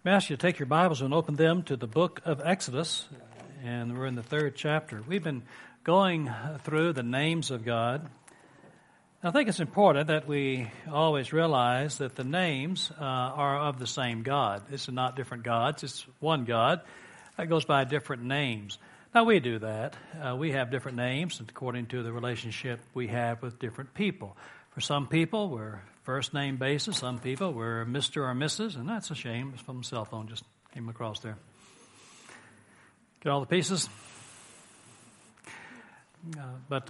I ask you to take your Bibles and open them to the book of Exodus, and we're in the 3rd chapter. We've been going through the names of God. I think it's important that we always realize that the names are of the same God. It's not different gods. It's one God that goes by different names. Now, we do that. We have different names according to the relationship we have with different people. For some people, we're first name basis. Some people, we're Mr. or Mrs., and that's a shame. It's from the cell phone, just came across there. Get all the pieces? But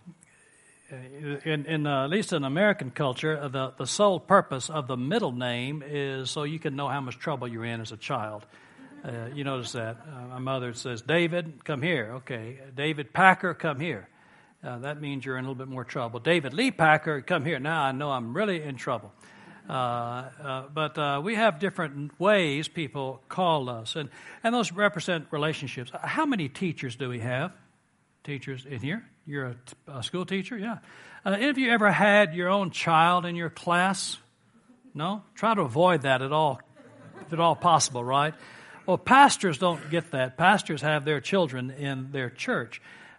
in at least in American culture, the sole purpose of the middle name is so you can know how much trouble you're in as a child. You notice that. My mother says, David, come here. Okay. David Packer, come here. That means you're in a little bit more trouble. David Lee Packer, come here. Now I know I'm really in trouble. But we have different ways people call us, and those represent relationships. How many teachers do we have? Teachers in here? You're a school teacher? Yeah. Have you ever had your own child in your class? No? Try to avoid that at all, if at all possible, right? Well, pastors don't get that. Pastors have their children in their church.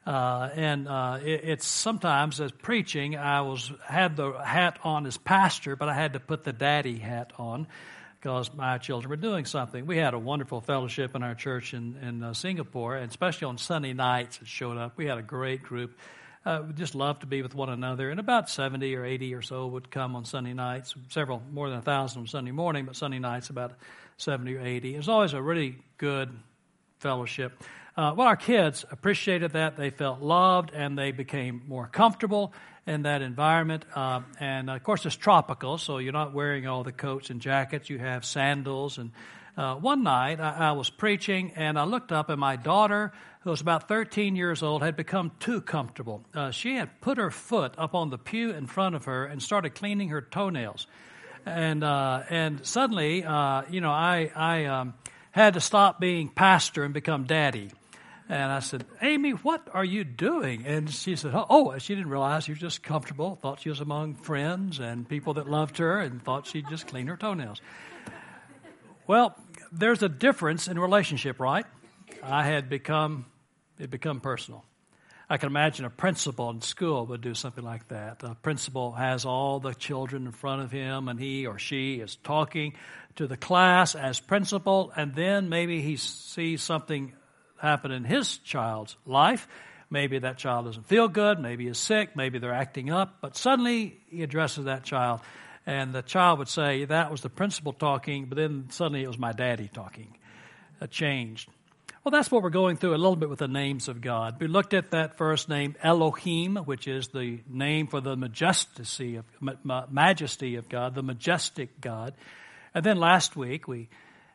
It's sometimes as preaching, I had the hat on as pastor, but I had to put the daddy hat on because my children were doing something. We had a wonderful fellowship in our church in Singapore, and especially on Sunday nights it showed up. We had a great group. We just loved to be with one another, and about 70 or 80 or so would come on Sunday nights, more than 1,000 on Sunday morning, but Sunday nights about 70 or 80. It was always a really good fellowship. Well, our kids appreciated that. They felt loved, and they became more comfortable in that environment. And, of course, it's tropical, so you're not wearing all the coats and jackets. You have sandals. And one night, I was preaching, and I looked up, and my daughter, who was about 13 years old, had become too comfortable. She had put her foot up on the pew in front of her and started cleaning her toenails. And suddenly, I had to stop being pastor and become daddy. And I said, Amy, what are you doing? And she said, she didn't realize she was just comfortable, thought she was among friends and people that loved her and thought she'd just clean her toenails. Well, there's a difference in relationship, right? It become personal. I can imagine a principal in school would do something like that. A principal has all the children in front of him, and he or she is talking to the class as principal, and then maybe he sees something happen in his child's life. Maybe that child doesn't feel good, maybe is sick, maybe they're acting up, but suddenly he addresses that child, and the child would say, that was the principal talking, but then suddenly it was my daddy talking. It changed. Well, that's what we're going through a little bit with the names of God. We looked at that first name, Elohim, which is the name for the majesty of God, the majestic God. And then last week we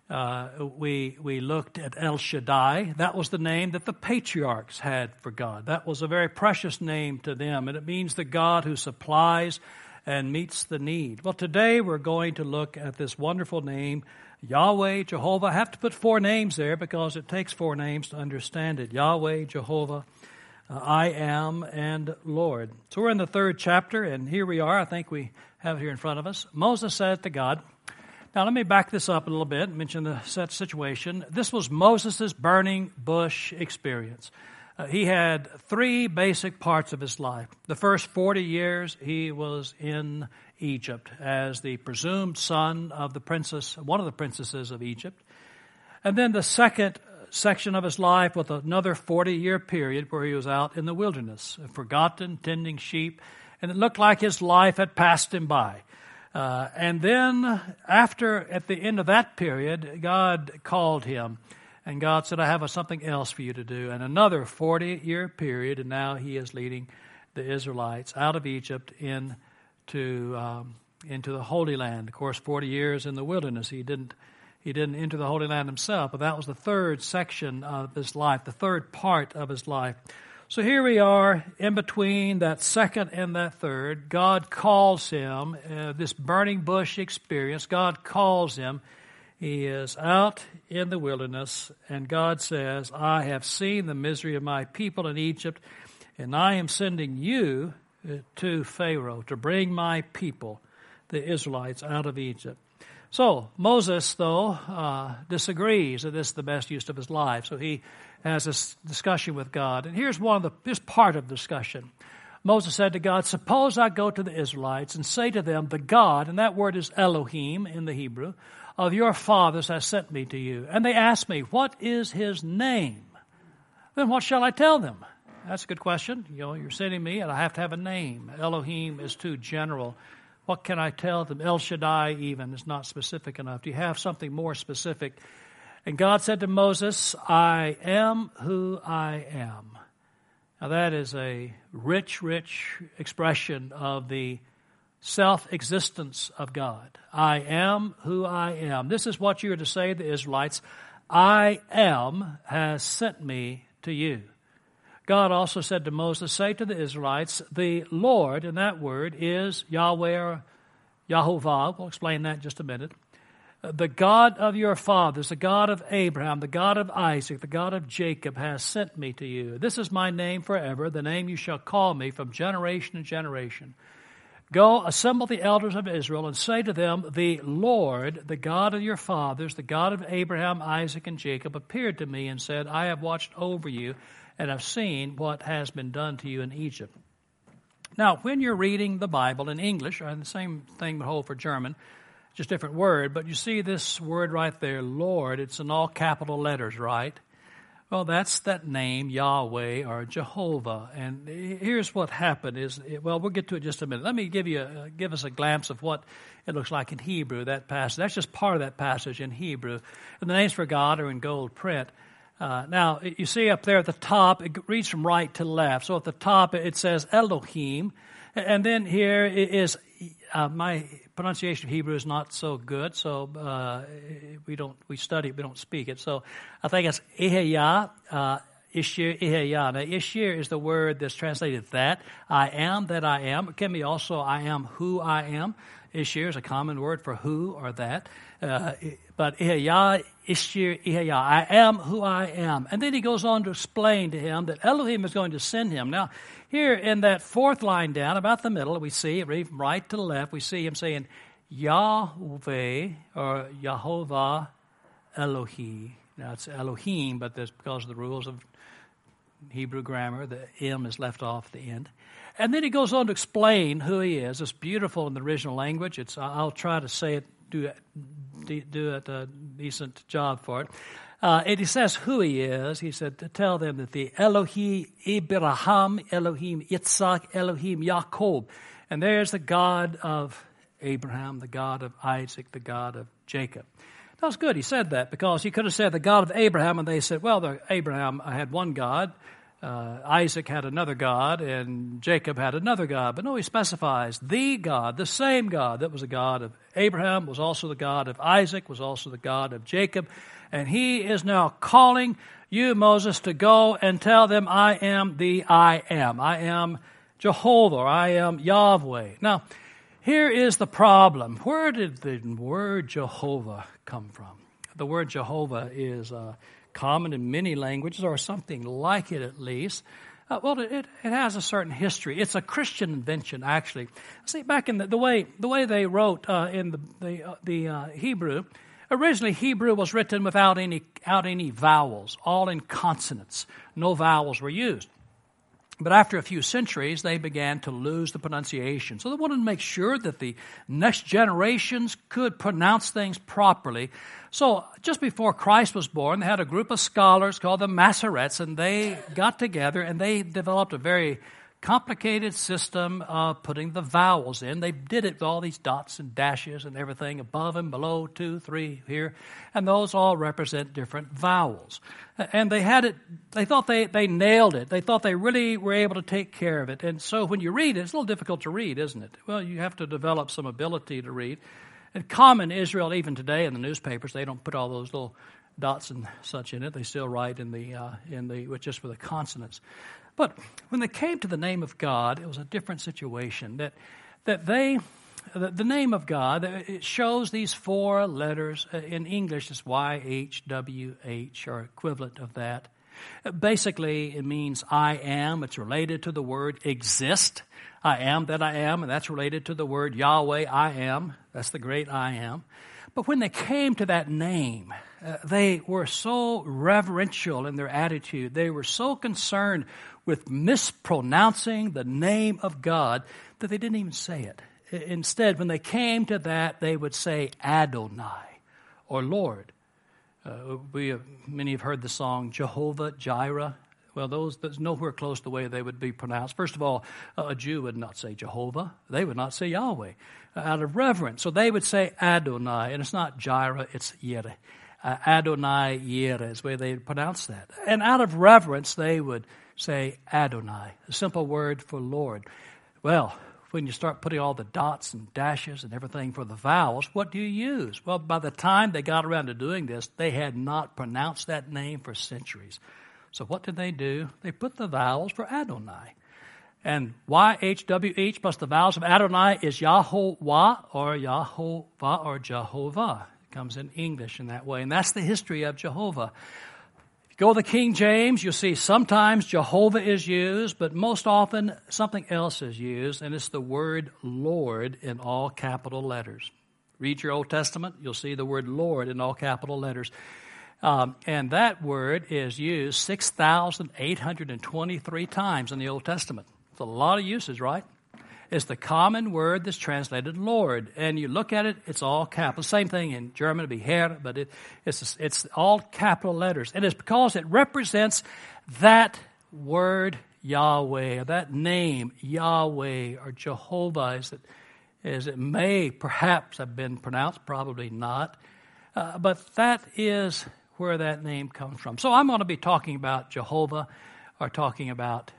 looked at El Shaddai. That was the name that the patriarchs had for God. That was a very precious name to them, and it means the God who supplies and meets the need. Well, today we're going to look at this wonderful name, Yahweh, Jehovah. I have to put 4 names there because it takes 4 names to understand it. Yahweh, Jehovah, I am, and Lord. So we're in the 3rd chapter, and here we are. I think we have it here in front of us. Moses said to God, now, let me back this up a little bit and mention the situation. This was Moses' burning bush experience. He had 3 basic parts of his life. The first 40 years, he was in Egypt as the presumed son of the princess, one of the princesses of Egypt. And then the second section of his life with another 40-year period where he was out in the wilderness, forgotten, tending sheep, and it looked like his life had passed him by. And then at the end of that period, God called him, and God said, I have something else for you to do. And another 40-year period, and now he is leading the Israelites out of Egypt into the Holy Land. Of course, 40 years in the wilderness, he didn't enter the Holy Land himself, but that was the 3rd section of his life, the 3rd part of his life. So here we are in between that 2nd and that 3rd. God calls him, this burning bush experience, God calls him. He is out in the wilderness, and God says, I have seen the misery of my people in Egypt, and I am sending you to Pharaoh to bring my people, the Israelites, out of Egypt. So Moses, though, disagrees that this is the best use of his life. So he has this discussion with God. And here's part of the discussion. Moses said to God, suppose I go to the Israelites and say to them, the God, and that word is Elohim in the Hebrew, of your fathers has sent me to you. And they ask me, what is his name? Then what shall I tell them? That's a good question. You're sending me, and I have to have a name. Elohim is too general. What can I tell them? El Shaddai even is not specific enough. Do you have something more specific? And God said to Moses, I am who I am. Now that is a rich, rich expression of the self-existence of God. I am who I am. This is what you are to say to the Israelites. I am has sent me to you. God also said to Moses, say to the Israelites, the Lord, and that word is Yahweh or Yahovah. We'll explain that in just a minute. The God of your fathers, the God of Abraham, the God of Isaac, the God of Jacob has sent me to you. This is my name forever, the name you shall call me from generation to generation. Go, assemble the elders of Israel, and say to them, the Lord, the God of your fathers, the God of Abraham, Isaac, and Jacob, appeared to me and said, I have watched over you and have seen what has been done to you in Egypt. Now, when you're reading the Bible in English, and the same thing would hold for German, just different word, but you see this word right there, Lord, it's in all capital letters, right? Well, that's that name, Yahweh or Jehovah. And here's what happened we'll get to it in just a minute. Let me give us a glimpse of what it looks like in Hebrew, that passage. That's just part of that passage in Hebrew. And the names for God are in gold print. Now, you see up there at the top, it reads from right to left. So at the top, it says Elohim. And then here is, my pronunciation of Hebrew is not so good, so we study it, we don't speak it. So I think it's Eheyah, Ishir, Eheyah. Now, Ishir is the word that's translated that. I am that I am. It can be also I am who I am. Ishir is a common word for who or that. But Eheyah, Ishir, Eheyah, I am who I am. And then he goes on to explain to him that Elohim is going to send him. Now, here in that fourth line down, about the middle, we see, read from right to left, we see him saying, Yahweh, or Yahovah Elohi. Now, it's Elohim, but that's because of the rules of Hebrew grammar, the M is left off at the end. And then he goes on to explain who he is. It's beautiful in the original language. I'll try to say it, do a decent job for it. And he says who he is. He said to tell them that the Elohim Abraham, Elohim Yitzhak, Elohim Yaakov. And there's the God of Abraham, the God of Isaac, the God of Jacob. That was good. He said that because he could have said the God of Abraham, and they said, well, Abraham had one God, Isaac had another God, and Jacob had another God. But no, he specifies the God, the same God that was the God of Abraham, was also the God of Isaac, was also the God of Jacob. And he is now calling you, Moses, to go and tell them, I am the I am. I am Jehovah, or I am Yahweh. Now, here is the problem. Where did the word Jehovah come from? The word Jehovah is common in many languages, or something like it at least. Well, it has a certain history. It's a Christian invention, actually. See, back in the way they wrote in the Hebrew, originally Hebrew was written without any vowels, all in consonants. No vowels were used. But after a few centuries, they began to lose the pronunciation. So they wanted to make sure that the next generations could pronounce things properly. So just before Christ was born, they had a group of scholars called the Masoretes, and they got together and they developed a very complicated system of putting the vowels in. They did it with all these dots and dashes and everything above and below, 2, 3 here, and those all represent different vowels. And they thought they nailed it. They thought they really were able to take care of it. And so when you read it, it's a little difficult to read, isn't it? Well, you have to develop some ability to read. And common Israel, even today in the newspapers, they don't put all those little dots and such in it. They still write with just with the consonants. But when they came to the name of God, it was a different situation. The name of God, it shows these 4 letters. In English, it's YHWH, or equivalent of that. Basically, it means I am. It's related to the word exist. I am that I am, and that's related to the word Yahweh, I am. That's the great I am. But when they came to that name, they were so reverential in their attitude. They were so concerned with mispronouncing the name of God that they didn't even say it. Instead, when they came to that, they would say Adonai, or Lord. Many have heard the song Jehovah Jireh. Well, there's nowhere close to the way they would be pronounced. First of all, a Jew would not say Jehovah. They would not say Yahweh out of reverence. So they would say Adonai, and it's not Jireh, it's Yireh. Adonai Yireh is the way they would pronounce that. And out of reverence, they would say Adonai, a simple word for Lord. Well, when you start putting all the dots and dashes and everything for the vowels, what do you use? Well, by the time they got around to doing this, they had not pronounced that name for centuries. So what did they do? They put the vowels for Adonai. And YHWH plus the vowels of Adonai is Yahovah or Yahovah or Jehovah. It comes in English in that way. And that's the history of Jehovah. Go to the King James, you'll see sometimes Jehovah is used, but most often something else is used, and it's the word Lord in all capital letters. Read your Old Testament, you'll see the word Lord in all capital letters. And that word is used 6,823 times in the Old Testament. It's a lot of uses, right? It's the common word that's translated Lord. And you look at it, it's all capital. Same thing in German, it'd be Herr, but it's all capital letters. And it's because it represents that word Yahweh, or that name Yahweh or Jehovah, as it may perhaps have been pronounced, probably not. But that is where that name comes from. So I'm going to be talking about Jehovah or talking about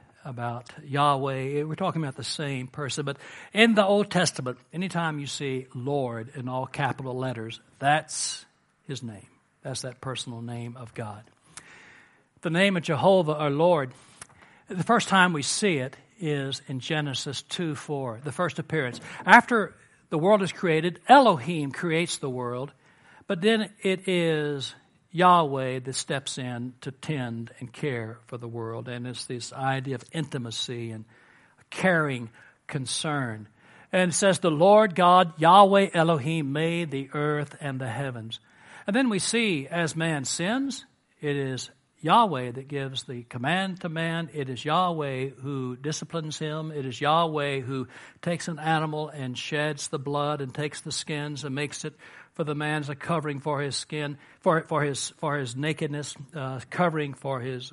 Yahweh. We're talking about the same person. But in the Old Testament, anytime you see Lord in all capital letters, that's his name. That's that personal name of God. The name of Jehovah or Lord, the first time we see it is in Genesis 2:4, the first appearance. After the world is created, Elohim creates the world, but then it is Yahweh that steps in to tend and care for the world. And it's this idea of intimacy and caring concern. And it says, the Lord God, Yahweh Elohim, made the earth and the heavens. And then we see, as man sins, it is Yahweh that gives the command to man. It is Yahweh who disciplines him. It is Yahweh who takes an animal and sheds the blood and takes the skins and makes it for the man as a covering for his skin, for his nakedness, covering for his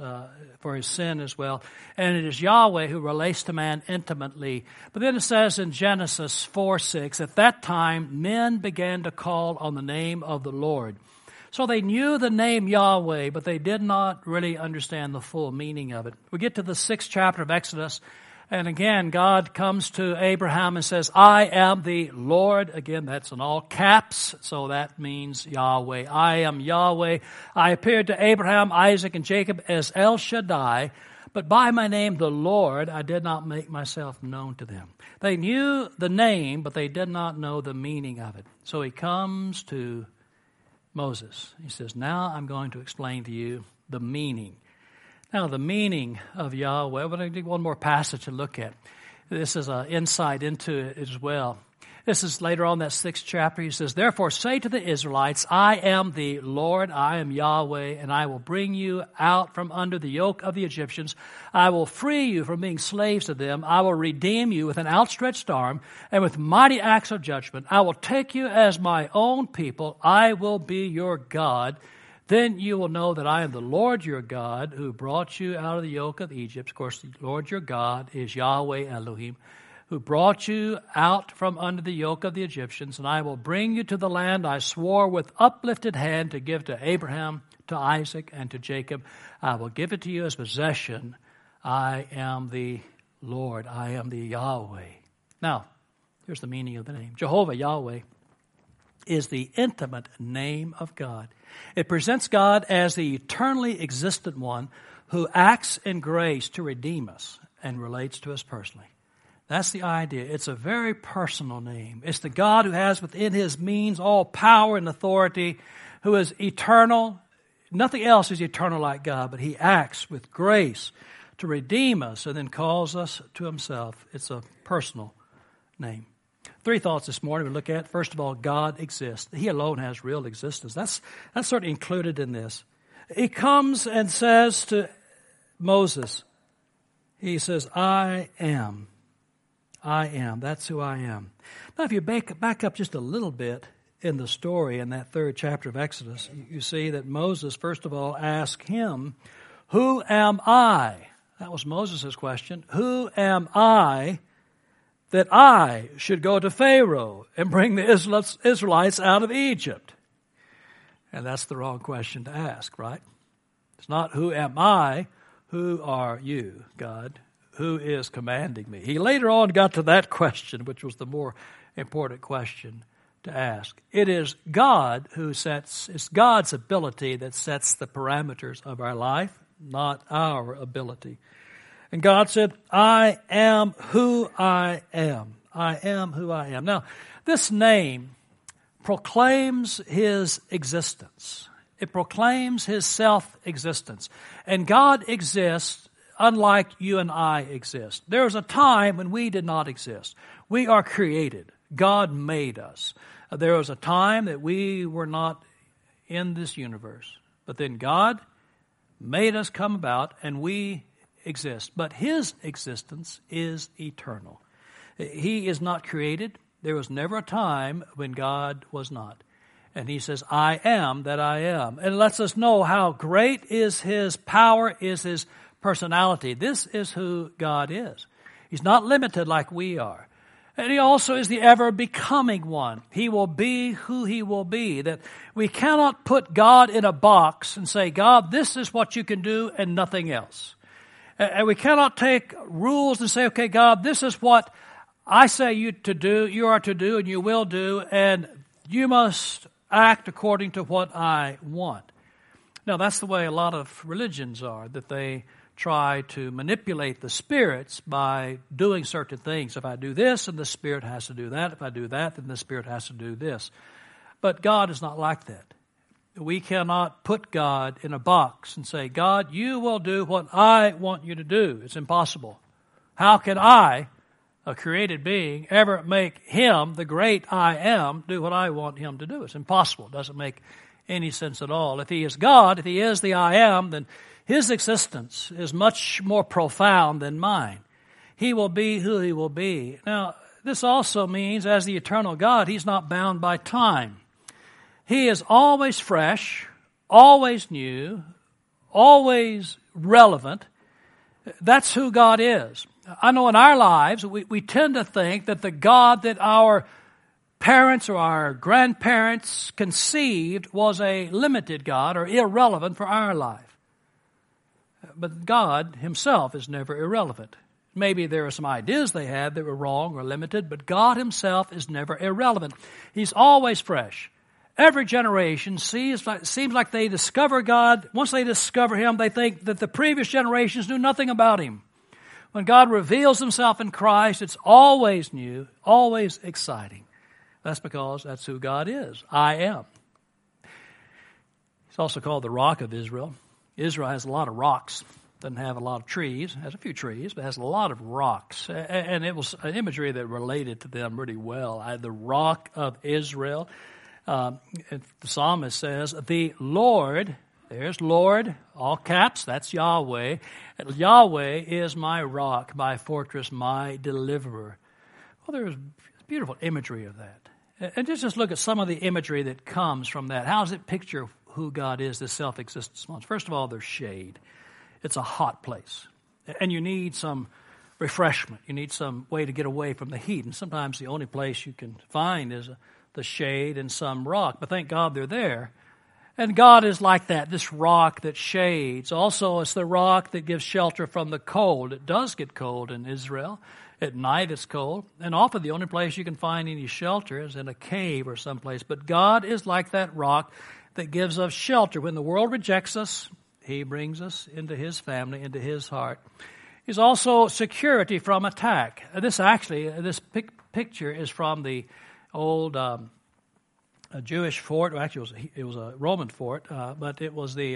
sin as well. And it is Yahweh who relates to man intimately. But then it says in Genesis 4:6, at that time men began to call on the name of the Lord. So they knew the name Yahweh, but they did not really understand the full meaning of it. We get to the 6th chapter of Exodus, and again, God comes to Abraham and says, I am the Lord. Again, that's in all caps, so that means Yahweh. I am Yahweh. I appeared to Abraham, Isaac, and Jacob as El Shaddai, but by my name, the Lord, I did not make myself known to them. They knew the name, but they did not know the meaning of it. So he comes to Moses. He says, now I'm going to explain to you the meaning. Now, the meaning of Yahweh, we're going to take one more passage to look at. This is an insight into it as well. This is later on that 6th chapter. He says, therefore say to the Israelites, I am the Lord, I am Yahweh, and I will bring you out from under the yoke of the Egyptians. I will free you from being slaves to them. I will redeem you with an outstretched arm and with mighty acts of judgment. I will take you as my own people. I will be your God. Then you will know that I am the Lord your God who brought you out of the yoke of Egypt. Of course, the Lord your God is Yahweh Elohim, who brought you out from under the yoke of the Egyptians. And I will bring you to the land I swore with uplifted hand to give to Abraham, to Isaac, and to Jacob. I will give it to you as possession. I am the Lord. I am the Yahweh. Now, here's the meaning of the name. Jehovah, Yahweh, is the intimate name of God. It presents God as the eternally existent one who acts in grace to redeem us and relates to us personally. That's the idea. It's a very personal name. It's the God who has within his means all power and authority, who is eternal. Nothing else is eternal like God, but he acts with grace to redeem us and then calls us to himself. It's a personal name. Three thoughts this morning we look at. First of all, God exists. He alone has real existence. That's certainly included in this. He comes and says to Moses, he says, I am. I am. That's who I am. Now, if you back up just a little bit in the story in that 3rd chapter of Exodus, you see that Moses, first of all, asked him, who am I? That was Moses' question. Who am I that I should go to Pharaoh and bring the Israelites out of Egypt? And that's the wrong question to ask, right? It's not who am I, who are you, God? Who is commanding me? He later on got to that question, which was the more important question to ask. It is God who it's God's ability that sets the parameters of our life, not our ability. And God said, I am who I am. I am who I am. Now, this name proclaims his existence. It proclaims his self-existence. And God exists unlike you and I exist. There was a time when we did not exist. We are created. God made us. There was a time that we were not in this universe. But then God made us come about, and we exist. But his existence is eternal. He is not created. There was never a time when God was not. And he says, I am that I am. And it lets us know how great is his power, is his personality. This is who God is. He's not limited like we are. And he also is the ever-becoming one. He will be who he will be. That we cannot put God in a box and say, God, this is what you can do and nothing else. And we cannot take rules and say, okay, God, this is what I say you are to do, and you will do, and you must act according to what I want. Now, that's the way a lot of religions are, that they try to manipulate the spirits by doing certain things. If I do this, then the spirit has to do that. If I do that, then the spirit has to do this. But God is not like that. We cannot put God in a box and say, God, you will do what I want you to do. It's impossible. How can I, a created being, ever make him, the great I am, do what I want him to do? It's impossible. It doesn't make any sense at all. If he is God, if he is the I am, then his existence is much more profound than mine. He will be who he will be. Now, this also means, as the eternal God, he's not bound by time. He is always fresh, always new, always relevant. That's who God is. I know in our lives, we tend to think that the God that our parents or our grandparents conceived was a limited God or irrelevant for our life. But God himself is never irrelevant. Maybe there are some ideas they had that were wrong or limited, but God himself is never irrelevant. He's always fresh. Every generation seems like they discover God. Once they discover him, they think that the previous generations knew nothing about him. When God reveals himself in Christ, it's always new, always exciting. That's because that's who God is. I am. He's also called the Rock of Israel. Israel has a lot of rocks. Doesn't have a lot of trees. Has a few trees, but has a lot of rocks. And it was an imagery that related to them really well. The Rock of Israel. The psalmist says, the Lord, there's Lord, all caps, that's Yahweh. Yahweh is my rock, my fortress, my deliverer. Well, there's beautiful imagery of that. And just look at some of the imagery that comes from that. How does it picture who God is, this self-existence one? First of all, there's shade. It's a hot place. And you need some refreshment. You need some way to get away from the heat. And sometimes the only place you can find is the shade and some rock. But thank God they're there. And God is like that, this rock that shades. Also, it's the rock that gives shelter from the cold. It does get cold in Israel. At night it's cold. And often the only place you can find any shelter is in a cave or someplace. But God is like that rock that gives us shelter. When the world rejects us, he brings us into his family, into his heart. He's also security from attack. This picture is from the old Jewish fort. Well, actually, it was a Roman fort, but it was the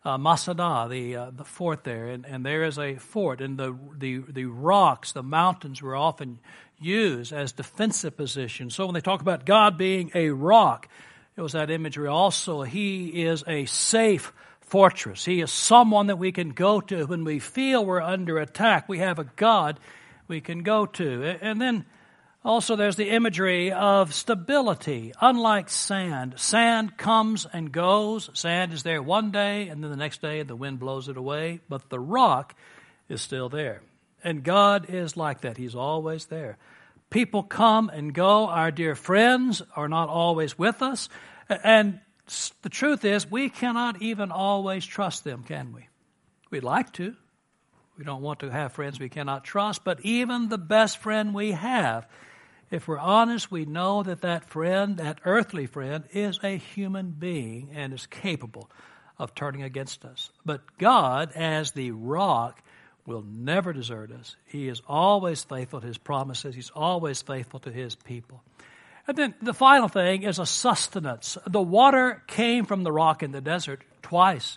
Masada, the fort there, and there is a fort, and the rocks, the mountains were often used as defensive positions. So when they talk about God being a rock, it was that imagery also. He is a safe fortress. He is someone that we can go to when we feel we're under attack. We have a God we can go to. And then also there's the imagery of stability. Unlike sand, sand comes and goes. Sand is there one day, and then the next day the wind blows it away. But the rock is still there. And God is like that. He's always there. People come and go. Our dear friends are not always with us. And the truth is, we cannot even always trust them, can we? We'd like to. We don't want to have friends we cannot trust. But even the best friend we have, if we're honest, we know that that friend, that earthly friend, is a human being and is capable of turning against us. But God, as the rock, will never desert us. He is always faithful to His promises. He's always faithful to His people. And then the final thing is a sustenance. The water came from the rock in the desert twice.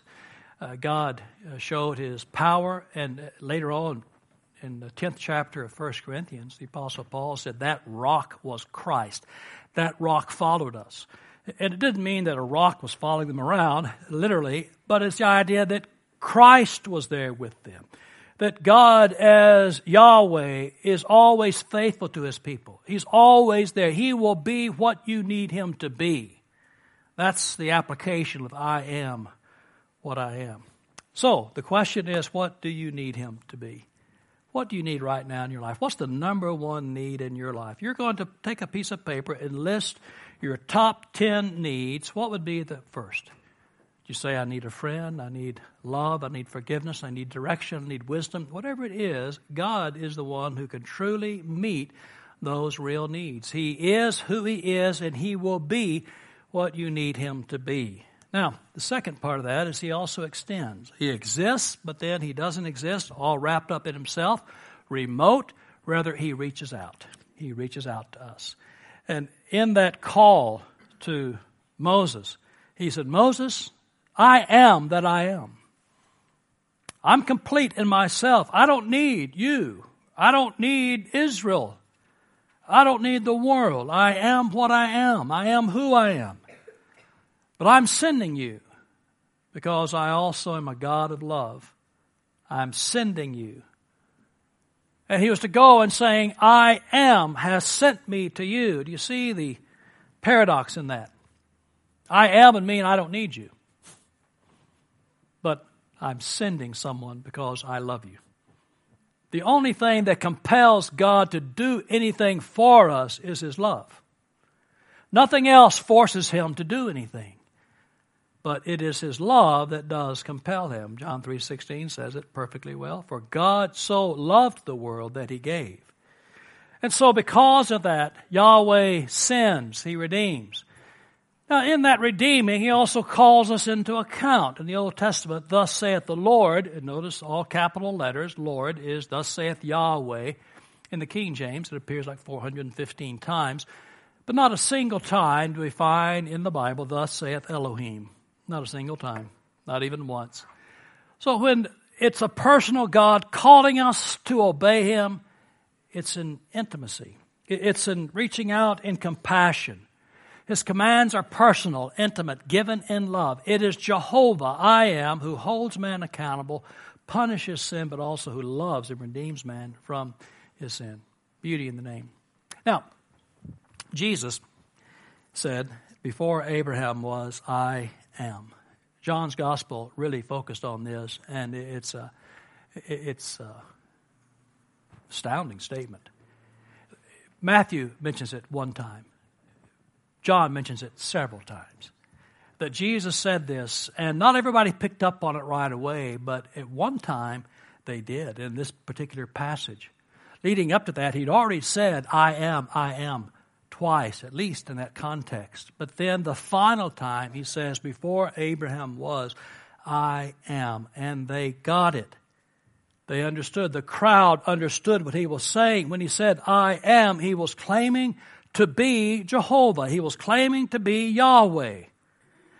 God showed His power, and later on in the 10th chapter of 1 Corinthians, the Apostle Paul said that rock was Christ. That rock followed us. And it didn't mean that a rock was following them around, literally, but it's the idea that Christ was there with them. That God as Yahweh is always faithful to His people. He's always there. He will be what you need Him to be. That's the application of I am what I am. So the question is, what do you need Him to be? What do you need right now in your life? What's the number one need in your life? You're going to take a piece of paper and list your top 10 needs. What would be the first? You say, I need a friend, I need love, I need forgiveness, I need direction, I need wisdom. Whatever it is, God is the one who can truly meet those real needs. He is who He is, and He will be what you need Him to be. Now, the second part of that is He also extends. He exists, but then He doesn't exist, all wrapped up in Himself, remote. Rather, He reaches out. He reaches out to us. And in that call to Moses, He said, Moses, I am that I am. I'm complete in myself. I don't need you. I don't need Israel. I don't need the world. I am what I am. I am who I am. But I'm sending you because I also am a God of love. I'm sending you. And He was to go and saying, I am has sent me to you. Do you see the paradox in that? I am would mean I don't need you. But I'm sending someone because I love you. The only thing that compels God to do anything for us is His love. Nothing else forces Him to do anything. But it is His love that does compel Him. John 3:16 says it perfectly well. For God so loved the world that He gave. And so because of that, Yahweh sends, He redeems. Now, in that redeeming, He also calls us into account. In the Old Testament, thus saith the Lord, and notice all capital letters, Lord is thus saith Yahweh. In the King James, it appears like 415 times. But not a single time do we find in the Bible, thus saith Elohim. Not a single time, not even once. So when it's a personal God calling us to obey Him, it's in intimacy. It's in reaching out in compassion. His commands are personal, intimate, given in love. It is Jehovah, I am, who holds man accountable, punishes sin, but also who loves and redeems man from his sin. Beauty in the name. Now, Jesus said, before Abraham was, I am. John's gospel really focused on this, and it's a astounding statement. Matthew mentions it one time. John mentions it several times, that Jesus said this, and not everybody picked up on it right away, but at one time they did in this particular passage. Leading up to that, He'd already said, I am, twice, at least in that context. But then the final time, He says, before Abraham was, I am, and they got it. They understood. The crowd understood what He was saying. When He said, I am, He was claiming to be Jehovah. He was claiming to be Yahweh.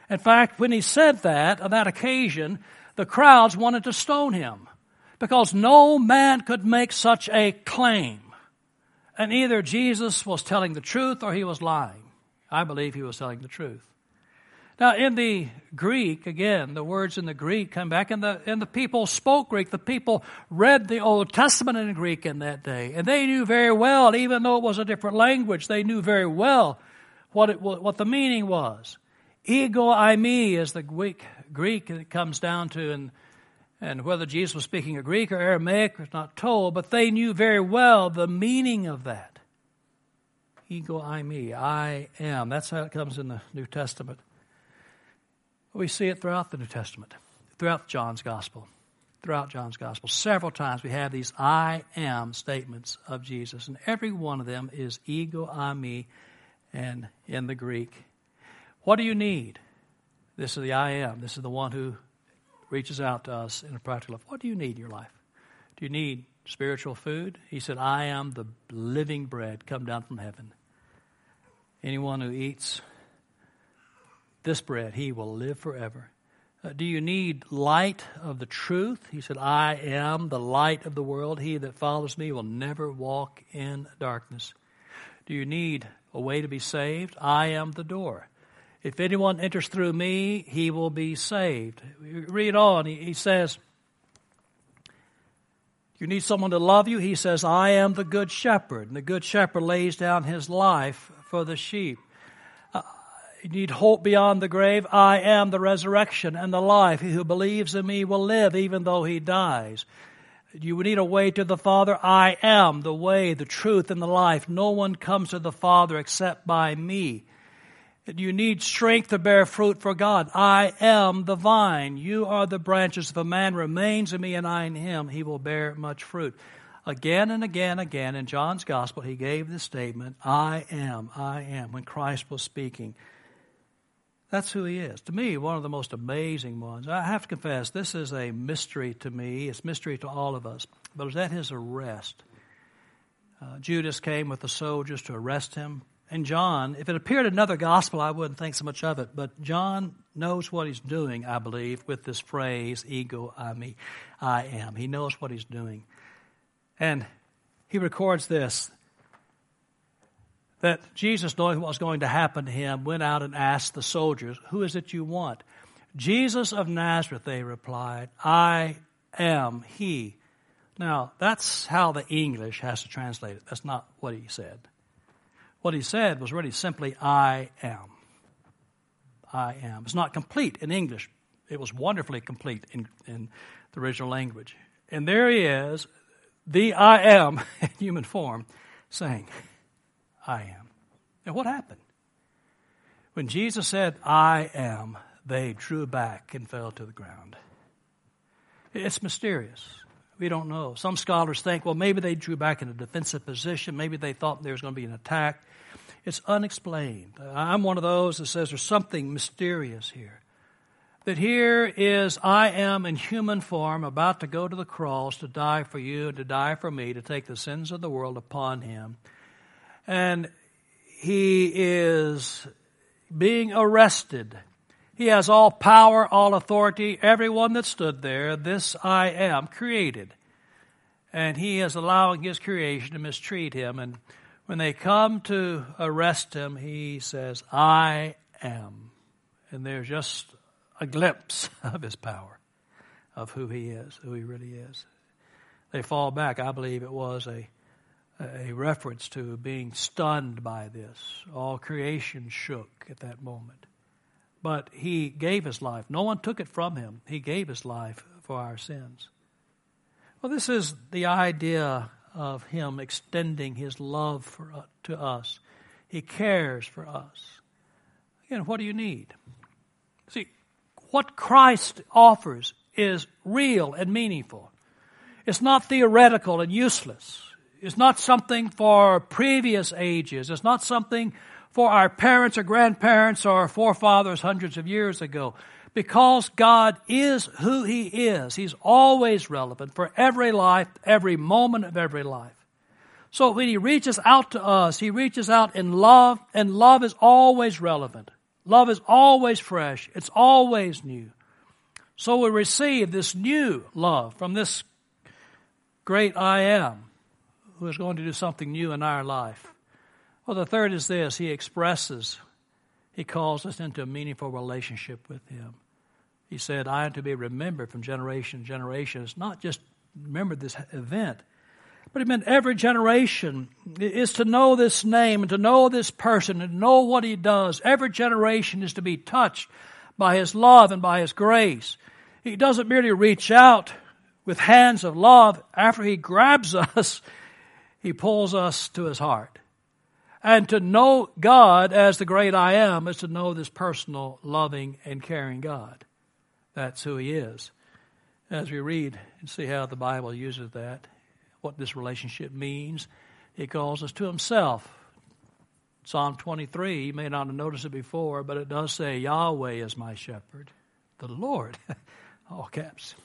In fact, when he said that, on that occasion, the crowds wanted to stone him because no man could make such a claim. And either Jesus was telling the truth or he was lying. I believe he was telling the truth. Now, in the Greek, again, the words in the Greek come back, and the people spoke Greek. The people read the Old Testament in Greek in that day, and they knew very well, even though it was a different language, they knew very well what the meaning was. Ego eimi is the Greek it comes down to, and whether Jesus was speaking a Greek or Aramaic is not told, but they knew very well the meaning of that. Ego eimi, I am. That's how it comes in the New Testament. We see it throughout the New Testament, throughout John's Gospel. Throughout John's Gospel, several times we have these I am statements of Jesus, and every one of them is ego eimi, and in the Greek. What do you need? This is the I am. This is the one who reaches out to us in a practical life. What do you need in your life? Do you need spiritual food? He said, I am the living bread come down from heaven. Anyone who eats this bread, he will live forever. Do you need light of the truth? He said, I am the light of the world. He that follows me will never walk in darkness. Do you need a way to be saved? I am the door. If anyone enters through me, he will be saved. Read on. He says, you need someone to love you? He says, I am the good shepherd. And the good shepherd lays down his life for the sheep. You need hope beyond the grave. I am the resurrection and the life. He who believes in me will live even though he dies. You need a way to the Father. I am the way, the truth, and the life. No one comes to the Father except by me. You need strength to bear fruit for God. I am the vine. You are the branches. If a man remains in me and I in him, he will bear much fruit. Again and again, in John's Gospel, he gave the statement, I am, when Christ was speaking. That's who he is. To me, one of the most amazing ones. I have to confess, this is a mystery to me. It's a mystery to all of us. But it was at his arrest. Judas came with the soldiers to arrest him. And John, if it appeared in another gospel, I wouldn't think so much of it. But John knows what he's doing, I believe, with this phrase, ego eimi, I am. He knows what he's doing. And he records this, that Jesus, knowing what was going to happen to him, went out and asked the soldiers, who is it you want? Jesus of Nazareth, they replied, I am he. Now, that's how the English has to translate it. That's not what he said. What he said was really simply, I am. I am. It's not complete in English. It was wonderfully complete in the original language. And there he is, the I am in human form, saying, I am. Now what happened? When Jesus said, I am, they drew back and fell to the ground. It's mysterious. We don't know. Some scholars think, well, maybe they drew back in a defensive position. Maybe they thought there was going to be an attack. It's unexplained. I'm one of those that says there's something mysterious here. That here is I am in human form about to go to the cross to die for you, to die for me, to take the sins of the world upon him. And he is being arrested. He has all power, all authority. Everyone that stood there, this I am, created. And he is allowing his creation to mistreat him. And when they come to arrest him, he says, I am. And there's just a glimpse of his power, of who he is, who he really is. They fall back. I believe it was a reference to being stunned by this. All creation shook at that moment. But he gave his life. No one took it from him. He gave his life for our sins. Well, this is the idea of him extending his love to us. He cares for us. Again, what do you need? See, what Christ offers is real and meaningful. It's not theoretical and useless. It's not something for previous ages. It's not something for our parents or grandparents or forefathers hundreds of years ago. Because God is who he is, he's always relevant for every life, every moment of every life. So when he reaches out to us, he reaches out in love, and love is always relevant. Love is always fresh. It's always new. So we receive this new love from this great I Am who is going to do something new in our life. Well, the third is this. He calls us into a meaningful relationship with Him. He said, I am to be remembered from generation to generation. It's not just remember this event, but it meant every generation is to know this name and to know this person and to know what He does. Every generation is to be touched by His love and by His grace. He doesn't merely reach out with hands of love. After He grabs us, He pulls us to His heart. And to know God as the great I Am is to know this personal, loving, and caring God. That's who He is. As we read and see how the Bible uses that, what this relationship means, He calls us to Himself. Psalm 23, you may not have noticed it before, but it does say, Yahweh is my shepherd, the Lord, all caps.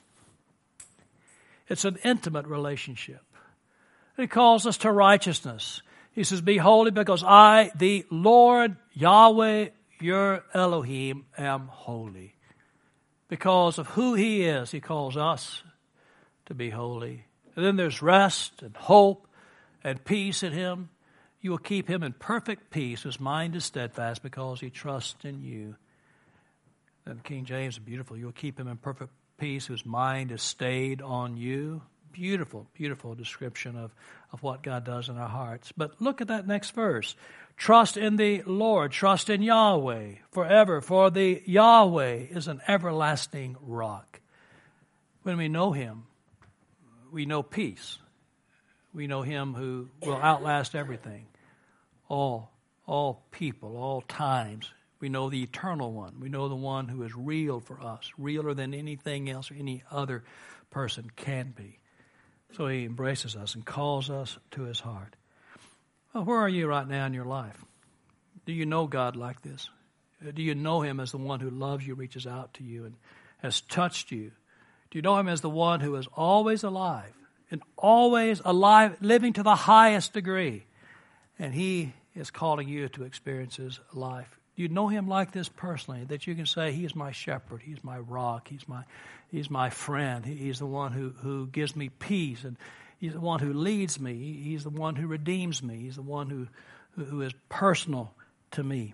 It's an intimate relationship. He calls us to righteousness. He says, be holy because I, the Lord, Yahweh, your Elohim, am holy. Because of who He is, He calls us to be holy. And then there's rest and hope and peace in Him. You will keep him in perfect peace, whose mind is steadfast because he trusts in you. Then King James is beautiful. You will keep him in perfect peace, whose mind is stayed on you. Beautiful, beautiful description of what God does in our hearts. But look at that next verse. Trust in the Lord. Trust in Yahweh forever. For the Yahweh is an everlasting rock. When we know Him, we know peace. We know Him who will outlast everything. All people, all times. We know the eternal one. We know the one who is real for us. Realer than anything else or any other person can be. So He embraces us and calls us to His heart. Well, where are you right now in your life? Do you know God like this? Do you know Him as the one who loves you, reaches out to you, and has touched you? Do you know Him as the one who is always alive, and always alive, living to the highest degree? And He is calling you to experience His life. Do you know Him like this personally, that you can say, He is my shepherd, He's my rock, He's my friend, He's the one who gives me peace, and He's the one who leads me, He's the one who redeems me, He's the one who is personal to me.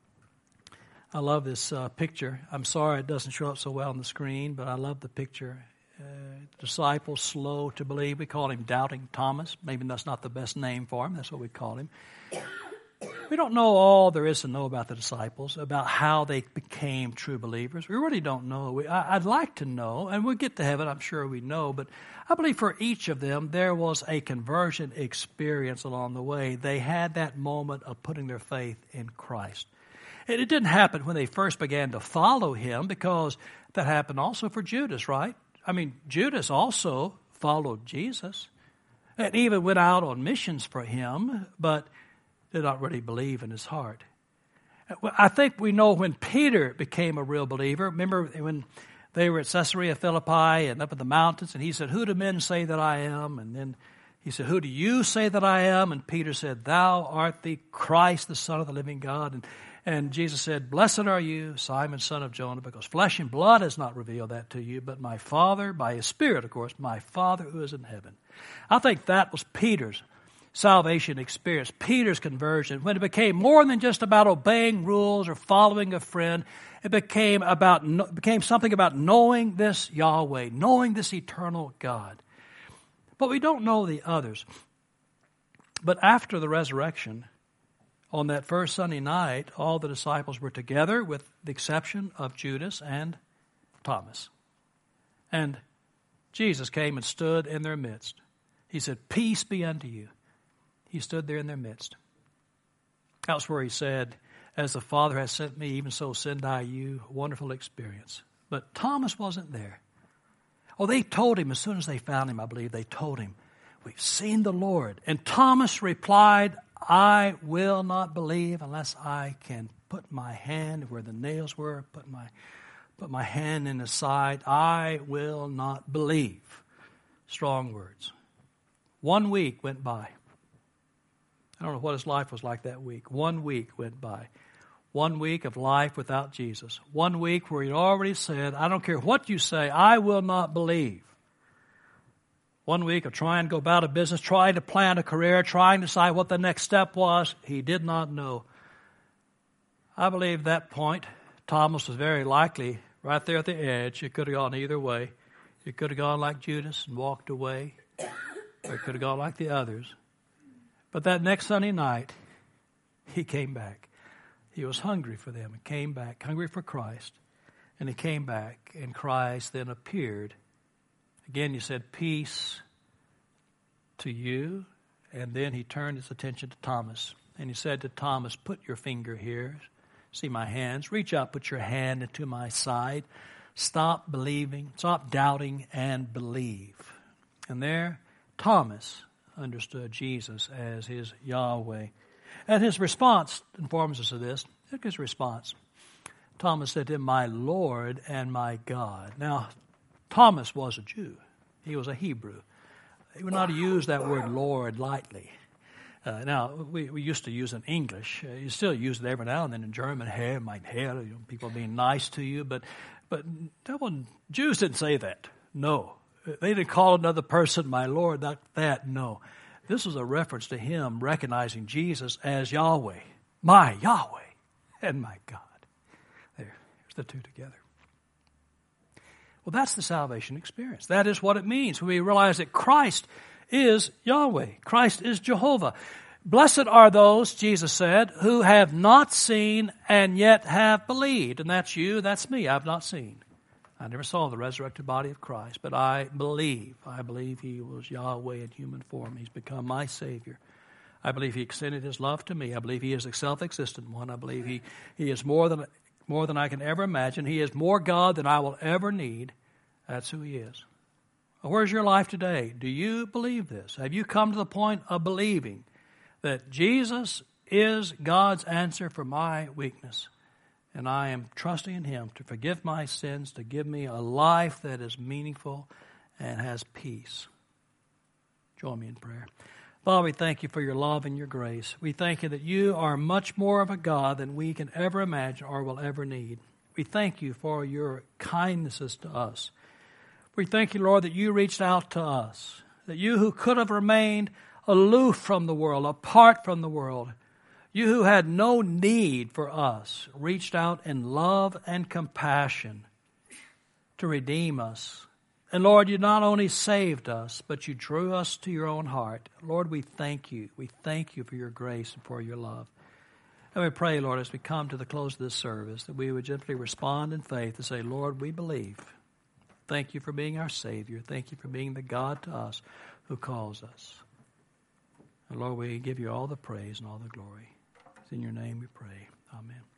I love this picture. I'm sorry it doesn't show up so well on the screen, but I love the picture. Disciples slow to believe. We call him Doubting Thomas. Maybe that's not the best name for him. That's what we call him. We don't know all there is to know about the disciples, about how they became true believers. We really don't know. I'd like to know, and we'll get to heaven, I'm sure we know, but I believe for each of them there was a conversion experience along the way. They had that moment of putting their faith in Christ. And it didn't happen when they first began to follow Him, because that happened also for Judas, right? I mean, Judas also followed Jesus and even went out on missions for Him, but did not really believe in his heart. I think we know when Peter became a real believer. Remember when they were at Caesarea Philippi and up in the mountains, and he said, "Who do men say that I am?" And then he said, "Who do you say that I am?" And Peter said, "Thou art the Christ, the Son of the living God." And Jesus said, "Blessed are you, Simon, son of Jonah, because flesh and blood has not revealed that to you, but my Father, by His Spirit, of course, my Father who is in heaven." I think that was Peter's salvation experience, Peter's conversion, when it became more than just about obeying rules or following a friend. It became something about knowing this Yahweh, knowing this eternal God. But we don't know the others. But after the resurrection, on that first Sunday night, all the disciples were together with the exception of Judas and Thomas. And Jesus came and stood in their midst. He said, "Peace be unto you." He stood there in their midst. That's where He said, "As the Father has sent me, even so send I you." Wonderful experience. But Thomas wasn't there. Oh, they told him, as soon as they found him, I believe, they told him, "We've seen the Lord." And Thomas replied, "I will not believe unless I can put my hand where the nails were, put my hand in the side. I will not believe." Strong words. 1 week went by. I don't know what his life was like that week. 1 week went by. 1 week of life without Jesus. 1 week where he already said, I don't care what you say, I will not believe. 1 week of trying to go about a business, trying to plan a career, trying to decide what the next step was. He did not know. I believe at that point, Thomas was very likely right there at the edge. It could have gone either way. It could have gone like Judas and walked away, or it could have gone like the others. But that next Sunday night, he came back. He was hungry for them and came back, hungry for Christ. And he came back, and Christ then appeared. Again, he said, peace to you. And then he turned his attention to Thomas. And he said to Thomas, put your finger here. See my hands. Reach out, put your hand into my side. Stop believing, stop doubting, and believe. And there, Thomas understood Jesus as his Yahweh. And his response informs us of this. Look at his response. Thomas said to him, my Lord and my God. Now, Thomas was a Jew. He was a Hebrew. He would not use that word Lord lightly. Now, we used to use it in English. You still use it every now and then in German, Herr, mein Herr, people being nice to you. But that one, Jews didn't say that. No. They didn't call another person my Lord, not that. No. This was a reference to him recognizing Jesus as Yahweh. My Yahweh and my God. There's the two together. Well, that's the salvation experience. That is what it means when we realize that Christ is Yahweh. Christ is Jehovah. Blessed are those, Jesus said, who have not seen and yet have believed. And that's you, that's me. I've not seen. I never saw the resurrected body of Christ, but I believe. I believe he was Yahweh in human form. He's become my Savior. I believe he extended his love to me. I believe he is a self-existent one. I believe he is more than I can ever imagine. He is more God than I will ever need. That's who he is. Where's your life today? Do you believe this? Have you come to the point of believing that Jesus is God's answer for my weakness? And I am trusting in him to forgive my sins, to give me a life that is meaningful and has peace. Join me in prayer. Father, we thank you for your love and your grace. We thank you that you are much more of a God than we can ever imagine or will ever need. We thank you for your kindnesses to us. We thank you, Lord, that you reached out to us, that you who could have remained aloof from the world, apart from the world, you who had no need for us, reached out in love and compassion to redeem us. And Lord, you not only saved us, but you drew us to your own heart. Lord, we thank you. We thank you for your grace and for your love. And we pray, Lord, as we come to the close of this service, that we would gently respond in faith and say, Lord, we believe. Thank you for being our Savior. Thank you for being the God to us who calls us. And Lord, we give you all the praise and all the glory. It's in your name we pray. Amen.